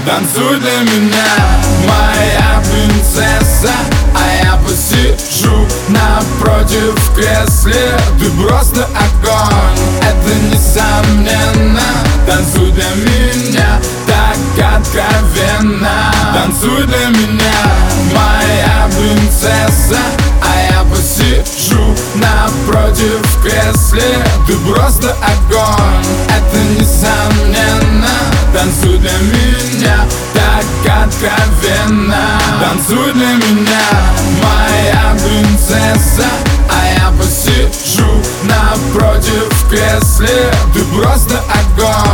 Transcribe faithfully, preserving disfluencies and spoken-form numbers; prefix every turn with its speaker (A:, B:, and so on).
A: Танцуй для меня, моя принцесса, а я посижу напротив в кресле. Ты просто огонь, это несомненно. Танцуй для меня так откровенно. Танцуй для меня, моя принцесса, а я посижу напротив в кресле. Ты просто огонь, это несомненно. Танцуй для меня так откровенно. Танцуй для меня, моя принцесса, а я посижу напротив в кресле. Ты просто огонь,